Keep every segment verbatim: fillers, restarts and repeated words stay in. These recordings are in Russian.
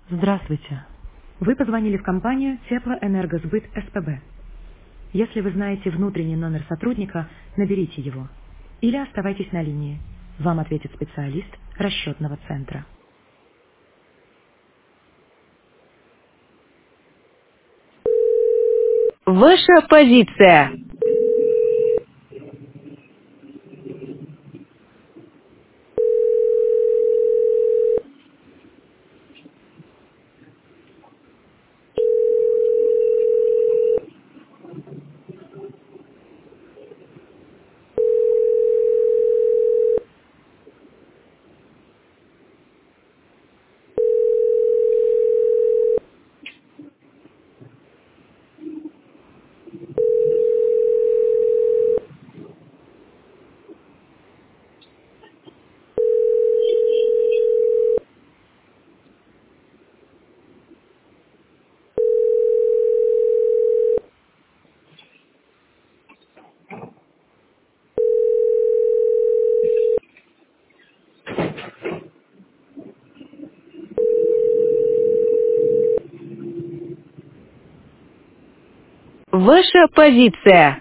Здравствуйте. Вы позвонили в компанию Теплоэнергосбыт СПБ. Если вы знаете внутренний номер сотрудника, наберите его. Или оставайтесь на линии. Вам ответит специалист расчетного центра. Ваша позиция. Ваша позиция.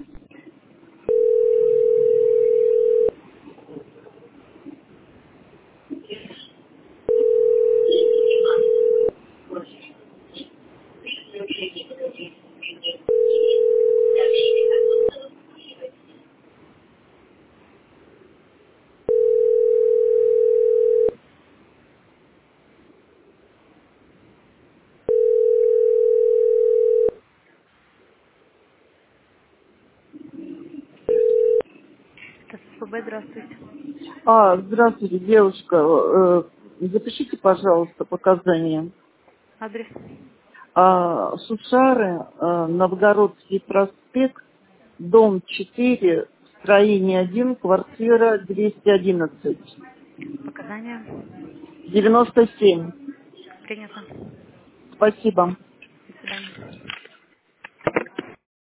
СПБ, здравствуйте. А, здравствуйте, девушка. Э, запишите, пожалуйста, показания. Адрес. А, Сушары, э, Новгородский проспект, дом четыре, строение один, квартира двести одиннадцать, Показания. девяносто семь. Принято. Спасибо. До свидания.